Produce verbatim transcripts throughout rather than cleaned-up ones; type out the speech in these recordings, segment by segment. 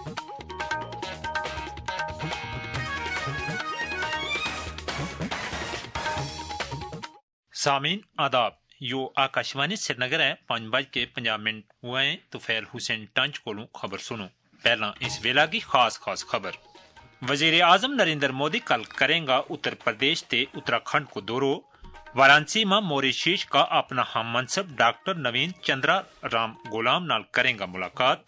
सामीन आदाब यो आकाशवाणी श्रीनगर है पांच बज के पंजाब मिनट हुए हैं तो फैल हुसैन टंच कोलों खबर सुनो। पहला इस वेला की खास खास खबर। वजीर आजम नरेंद्र मोदी कल करेंगा उत्तर प्रदेश ते उत्तराखंड को दौरो। वाराणसी में मॉरिशस का अपना हम मनसब डॉक्टर नवीन चंद्रा राम गुलाम नाल करेंगा मुलाकात।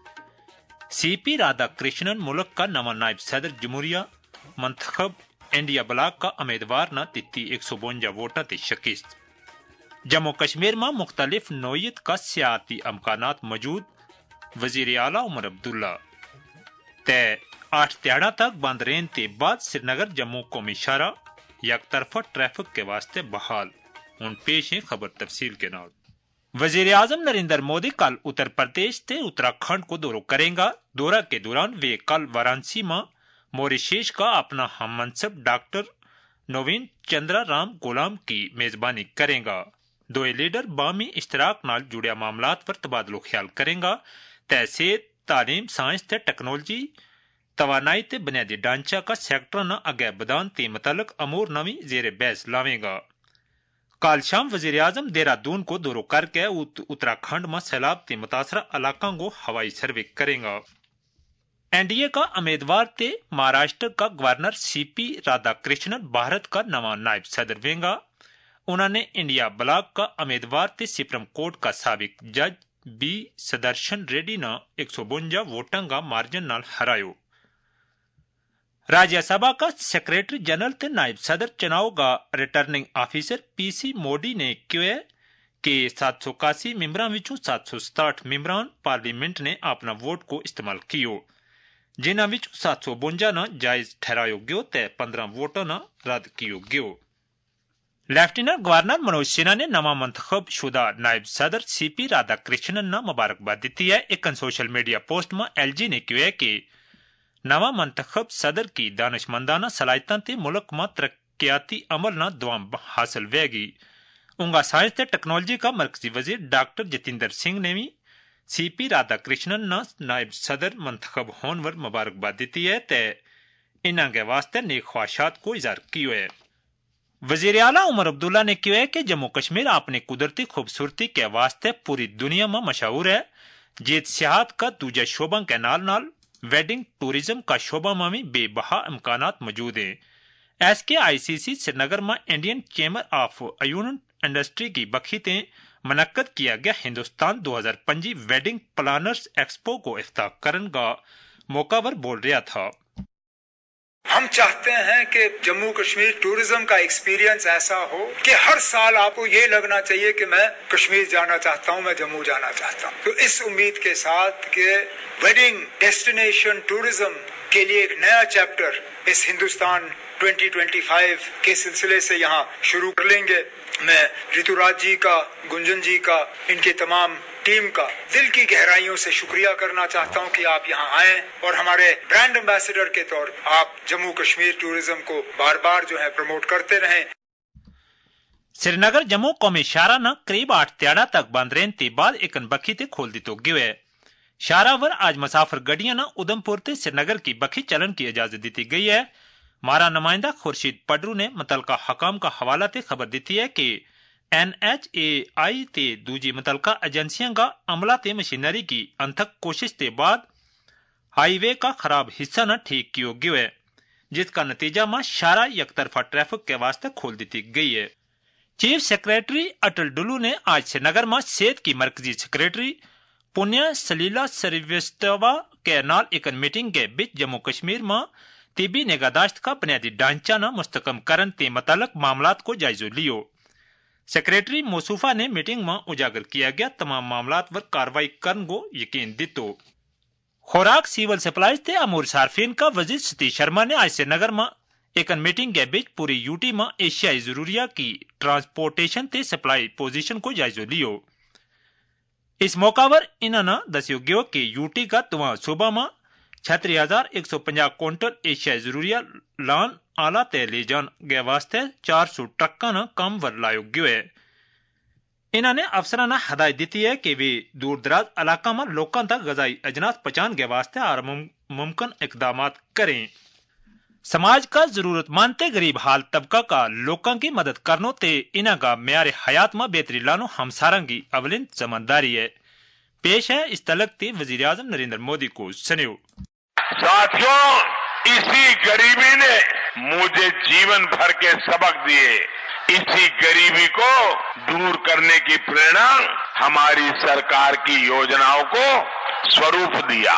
सी पी राधा कृष्णन मुल्क का नवा नायब सदर जमहूरिया मंतखब इंडिया ब्लॉक का उम्मीदवार न तित्ती एक सौ बवंजा वोटा ते शिकस्त। जम्मू कश्मीर में मुख्तलिफ नोयत का सियाती अमकानात मौजूद। वजीर आला उमर अब्दुल्ला ते आठ त्याड़ा तक बंद रहने के बाद श्रीनगर जम्मू कौमी शाहरा एक तरफा ट्रैफिक के वास्ते बहाल। उन पेश है खबर तफसील के नाल। वजीर आजम नरेंद्र मोदी कल उत्तर प्रदेश ते उत्तराखंड को दौरा करेंगा। दौरा के दौरान वे कल वाराणसी में मॉरिशस का अपना हम मनसब डॉक्टर नवीन चंद्रा राम गुलाम की मेजबानी करेंगा। दो लीडर बामी इश्तराक नाल जुड़िया मामलात पर तबादलो ख्याल करेंगा। तहसील तालीम साइंस ते टेक्नोलॉजी तवानाई ते बुनियादी ढांचा का सेक्टर न अगे बदान ते मुतलक अमूर नवी जेर बहस लावेगा। कल शाम वजीर आजम देहरादून को दौरो करके उत्तराखंड में सैलाब ते मुतासरा इलाकों को हवाई सर्वे करेंगा। एनडीए का उम्मीदवार ते महाराष्ट्र का गवर्नर सीपी राधाकृष्णन भारत का नवा नायब सदर वेंगा। उन्होंने इंडिया ब्लॉक का उम्मीदवार ते सुप्रीम कोर्ट का साबिक जज बी सुदर्शन रेड्डी न एक सौ बवंजा वोटां का मार्जिन नाल हरायो। राज्यसभा का सेक्रेटरी जनरल ते नायब सदर चुनाव का रिटर्निंग ऑफिसर पीसी मोदी ने कहा कि सात सौ इक्यासी मेंबरों विचों सात सौ सताहठ मेंबरान पार्लियामेंट ने अपना वोट को इस्तेमाल कियो, जिन्हां विच सात सौ बवंजा न जायज ठहरायो गयो ते पंद्रह वोटां न रद्द कियो गयो। लेफ्टिनेंट गवर्नर मनोज सिन्हा ने नवा मंतखब शुदा नायब सदर सीपी राधाकृष्णन न मुबारकबाद दी है। एक सोशल मीडिया पोस्ट में एलजी ने कहा कि नवा मंतखब सदर की दानिशमंदाना सलाहियतां ते मुल्क में तरक्याती अमल न दुआम हासिल वेगी। उनका साइंस ते टेक्नोलॉजी का मरकजी वजीर डॉक्टर जितेंद्र सिंह ने भी सीपी राधाकृष्णन न नायब सदर मंतखब होने पर मुबारकबाद दी है ते इन्हां के वास्ते नेक ख्वाहिशात को इजहार कियो है। वजीर आला उमर अब्दुल्ला ने कहा है कि जम्मू कश्मीर अपनी कुदरती खूबसूरती के वास्ते पूरी दुनिया में मशहूर है। जीत सियाहत का दूजा शोबा के नाल नाल वेडिंग टूरिज्म का शोबा में भी बेबहा इम्कानात मौजूद है। एस के आई सी सी श्रीनगर में Indian chamber of union industry की बखीते मुनक्कद किया गया हिंदुस्तान दो हजार पंजी वेडिंग प्लानर्स एक्सपो को इफ्ताह करने का मौका पर बोल रहा था। हम चाहते हैं कि जम्मू कश्मीर टूरिज्म का एक्सपीरियंस ऐसा हो कि हर साल आपको ये लगना चाहिए कि मैं कश्मीर जाना चाहता हूँ, मैं जम्मू जाना चाहता हूँ। तो इस उम्मीद के साथ कि वेडिंग डेस्टिनेशन टूरिज्म के लिए एक नया चैप्टर इस हिंदुस्तान दो हज़ार पच्चीस के सिलसिले से यहाँ शुरू कर लेंगे। मैं ऋतुराज जी का, गुंजन जी का, इनके तमाम टीम का दिल की गहराइयों से शुक्रिया करना चाहता हूं कि आप यहां आए और हमारे ब्रांड एम्बेसडर के तौर पर आप जम्मू कश्मीर टूरिज्म को बार बार जो है प्रमोट करते रहें। श्रीनगर जम्मू कौमी शाहरा न करीब आठ त्याड़ा तक बंद रहने के बाद एक बखी ते खोल दी तो गयो है। शाहरा पर आज मुसाफिर गड्डियां न उधमपुर ते श्रीनगर की बखी चलन की इजाजत दी गई है। हमारा नुमाइंदा खुर्शीद पडरू ने मुतलका हकाम का हवाला ते खबर दी है कि एन एच ए आई ते दूजी मुतलका एजेंसियां का अमला ते मशीनरी की अंथक कोशिश के बाद हाईवे का खराब हिस्सा न ठीक किया गया है, जिसका नतीजा में शाहरा एक तरफा ट्रैफिक के वास्ते खोल दी गई है। चीफ सेक्रेटरी अटल डुल्लू ने आज श्रीनगर में सेहत की मरकजी सेक्रेटरी पुण्य सलीला श्रीवास्तवा के नाल एक मीटिंग के बीच जम्मू कश्मीर में तिबी निगहदाश्त का बुनियादी ढांचा न मुस्तकम करन ते मुतलक मामलात को जायजो लियो। सेक्रेटरी मोसूफा ने मीटिंग में उजागर किया गया तमाम मामलात पर कार्रवाई करने को यकीन दितो। खुराक सिविल सप्लाईज ते अमूर सार्फिन का वजीर सतीश शर्मा ने आज श्रीनगर में एक मीटिंग के बीच पूरी यूटी में एशियाई जरूरिया की ट्रांसपोर्टेशन ते सप्लाई पोजीशन को जायजो लियो। इस मौका पर इन्होंने दस्यो गयो कि यूटी का दुआ सूबा में छत्री हजार एक सौ पंजा क्विंटल एशियाई जरूरिया लान आला ते ले जान गए वास्ते चार सौ ट्रक्का न कम वर लायो गयो है। انہوں نے افسرانہ ہدایت دیتی ہے کہ وہ دور دراز علاقہ میں لوگوں تک غذائی اجناس پہنچان کے واسطے ہر ممکن اقدامات کریں. سماج کا ضرورت مانتے غریب حال طبقہ کا لوگوں کی مدد کرنو تے انہاں کا معیار حیات میں بہتری لانو ہمساروں کی اولین ذمہ داری ہے. پیش ہے اس تلق تے وزیر اعظم نریندر مودی کو سنیو. ساتھیوں، اسی غریبی نے مجھے جیون بھر کے سبق دیے. اسی غریبی کو دور کرنے کی پریرنا ہماری سرکار کی یوجناؤں کو سوروپ دیا.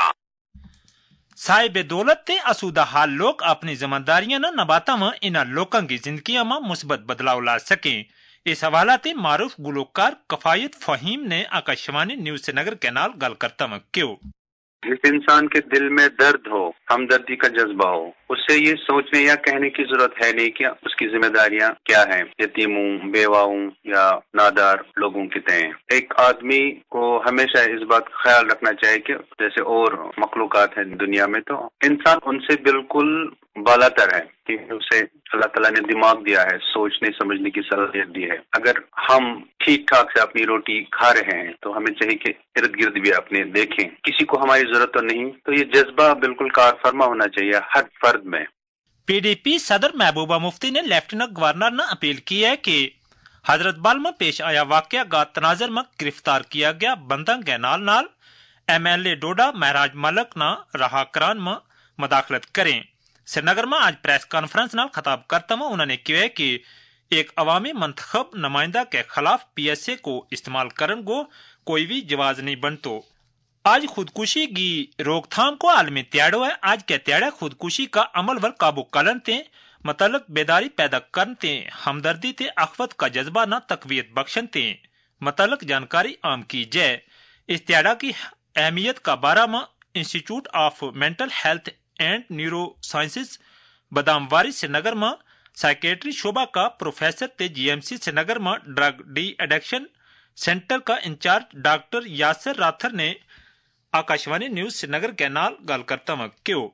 صاحب دولت تے اسودہ حال لوگ اپنی ذمہ داریاں نہ نباتا میں انہاں لوگوں کی زندگیاں میں مثبت بدلاؤ لا سکیں. اس حوالہ تے معروف گلوکار کفایت فہیم نے آکاشوانی نیوز سری نگر کے نال گل کرتا میں کیوں. جس انسان کے دل میں درد ہو، ہمدردی کا جذبہ ہو، اس سے یہ سوچنے یا کہنے کی ضرورت ہے نہیں کہ اس کی ذمہ داریاں کیا ہیں، یتیموں، بیواؤں یا نادار لوگوں کے تئیں. ایک آدمی کو ہمیشہ اس بات کا خیال رکھنا چاہیے کہ جیسے اور مخلوقات ہیں دنیا میں، تو انسان ان سے بالکل بالا تر ہے کہ اسے اللہ تعالیٰ نے دماغ دیا ہے، سوچنے سمجھنے کی صلاحیت دی ہے. اگر ہم ٹھیک ٹھاک سے اپنی روٹی کھا رہے ہیں تو ہمیں چاہیے کہ ارد گرد بھی اپنے دیکھیں. کسی کو ہماری ضرورت تو نہیں، تو یہ جذبہ بالکل کار فرما ہونا چاہیے ہر فرد میں. پی ڈی پی صدر محبوبہ مفتی نے لیفٹیننٹ گورنر نے اپیل کی ہے کہ حضرت بال میں پیش آیا واقعہ کا تناظر میں گرفتار کیا گیا بندہ کے نال نال M L A Doda Mehraj Malik نہ رہا کران میں مداخلت کریں. سری نگر میں آج پریس کانفرنس نال خطاب کرتا ہوں انہوں نے کہا کہ ایک عوامی منتخب نمائندہ کے خلاف پی ایس اے کو استعمال کرن کو کوئی بھی جواز نہیں بنتو. آج خودکشی کی روک تھام کو عالمی تیاڑو ہے. آج کے تیاڑے خودکشی کا عمل ور قابو کرن تے متعلق بیداری پیدا کرن تے ہمدردی تے اخوت کا جذبہ نہ تقویت بخشن تے متعلق جانکاری عام کی جائے. اس تیاڑا کی اہمیت کا بارہ میں institute of mental health and neurosciences Badamwari سری نگر میں سائیکیٹری شعبہ کا پروفیسر تے G M C Srinagar میں ڈرگ ڈی ایڈکشن سینٹر کا انچارج ڈاکٹر یاسر راتھر نے آکاشوانی نیوز سری نگر کے نال گل کرتا ہوں کیوں.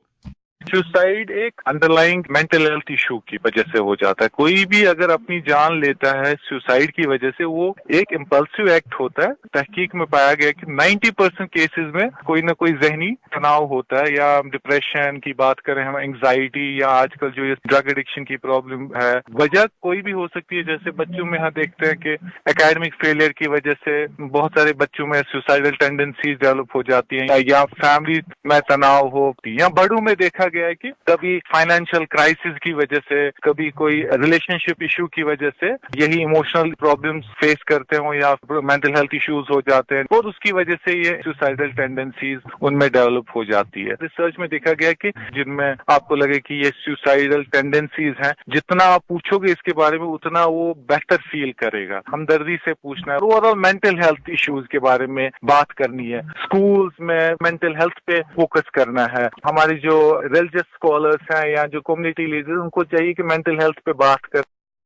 سوسائڈ ایک underlying mental health issue کی وجہ سے ہو جاتا ہے. کوئی بھی اگر اپنی جان لیتا ہے سوسائڈ کی وجہ سے، وہ ایک امپلسو ایکٹ ہوتا ہے. تحقیق میں پایا گیا کہ نائنٹی پرسینٹ کیسز میں کوئی نہ کوئی ذہنی تناؤ ہوتا ہے، یا ڈپریشن کی بات کریں ہم، انگزائٹی، یا آج کل جو ڈرگ ایڈکشن کی پرابلم ہے. وجہ کوئی بھی ہو سکتی ہے. جیسے بچوں میں ہاں دیکھتے ہیں کہ اکیڈمک فیلئر کی وجہ سے بہت سارے بچوں میں سوسائڈل ٹینڈنسیز ڈیولپ ہو جاتی ہیں، یا فیملی میں تناؤ ہو، یا بڑوں میں دیکھا گیا ہے کہ کبھی فائنینشیل کرائسس کی وجہ سے، کبھی کوئی ریلیشن شپ ایشو کی وجہ سے یہی ایموشنل پرابلمس فیس کرتے ہوں، یا مینٹل ہیلتھ ایشوز ہو جاتے ہیں، اور اس کی وجہ سے یہ سوسائڈل ٹینڈنسیز ان میں ڈیولپ ہو جاتی ہے. ریسرچ میں دیکھا گیا کہ جن میں آپ کو لگے کہ یہ سوسائڈل ٹینڈنسیز ہیں، جتنا آپ پوچھو گے اس کے بارے میں اتنا وہ بہتر فیل کرے گا. ہمدردی سے پوچھنا ہے، overall mental health issues کے بارے میں بات کرنی ہے. اسکولز میں مینٹل ہیلتھ پہ فوکس کرنا ہے. ہماری جو ریلیجس اسکالرس ہیں یا جو کمیونٹی لیڈر، ان کو چاہیے کہ مینٹل ہیلتھ پہ بات کر.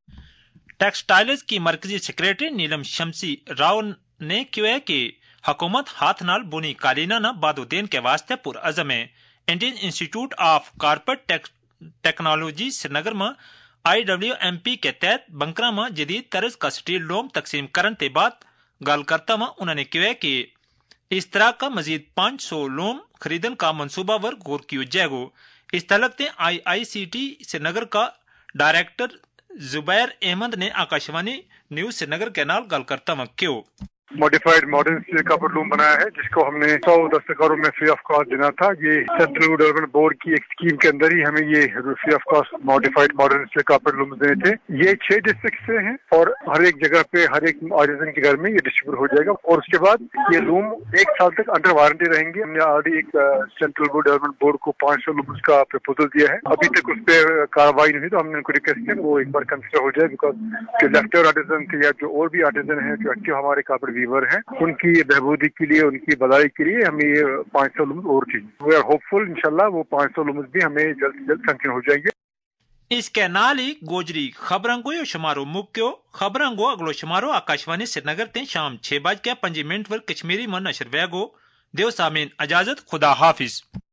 ٹیکسٹائلز کی مرکزی سیکریٹری نیلم شمسی راؤ نے کہا ہے کہ حکومت ہاتھ نال بنی قالینہ نہ باد و دین کے واسطے پر عزم ہے. Indian institute of corporate technology Srinagar میں آئی ڈبلیو ایم پی کے تحت بنکرا میں جدید طرز کا سٹیل لوم تقسیم کرن تے بعد گل کرتا ہوں انہوں نے کہا کہ اس طرح کا مزید پانچ سو لوم خریدن کا منصوبہ ور غور کیو جائے گا. اس تعلق میں آئی آئی سی ٹی سری نگر کا ڈائریکٹر زبیر احمد نے آکاشوانی نیوز سری نگر کے نال گل کرتا ہوں کیوں. ماڈیفائڈ ماڈرن اسٹیل کا لوم بنایا ہے، جس کو ہم نے سو دستکاروں میں فری آف کاسٹ دینا تھا. یہ سینٹرل ڈیولپمنٹ بورڈ کی ایک اسکیم کے اندر ہی ہمیں یہ free of cost modified modern steel کا لوم دینے تھے. یہ چھ ڈسٹرکٹ سے ہیں اور ہر ایک جگہ پہ ہر ایک آرٹیزن کے گھر میں یہ ڈسٹریبیوٹ ہو جائے گا. اور اس کے بعد یہ لوم ایک سال تک انڈر وارنٹی رہیں گے. ہم نے آلریڈی ایک سینٹرل ڈیولپمنٹ بورڈ کو پانچ سو لومس کا پرپوزل دیا ہے. ابھی تک اس پہ کارروائی نہیں ہوئی، تو ہم نے ان کو ریکویسٹ کیا وہ ایک بار کنسیڈر ہو جائے، بیکاز لیفٹ آرٹیزن تھے یا جو اور بھی آرٹیزن ہیں جو ایکٹیو ہمارے کاپڑ ویور ہیں، ان کی بہبودی کے لیے، ان کی بھلائی کے لیے ہمیں یہ پانچ سو لومز اور چاہیے. وی آر ہوپ فل انشاءاللہ وہ پانچ سو لومز بھی ہمیں جلد سے جلد سینکشن ہو جائیں گے. اس کے نال ہی گوجری خبرنگو یو شمارو مکیو خبرنگو اگلو شمارو آکاشوانی سری نگر تے شام چھ بج کے پنجی منٹ ور کشمیری میں نشر ویگو. دیو سامین اجازت، خدا حافظ.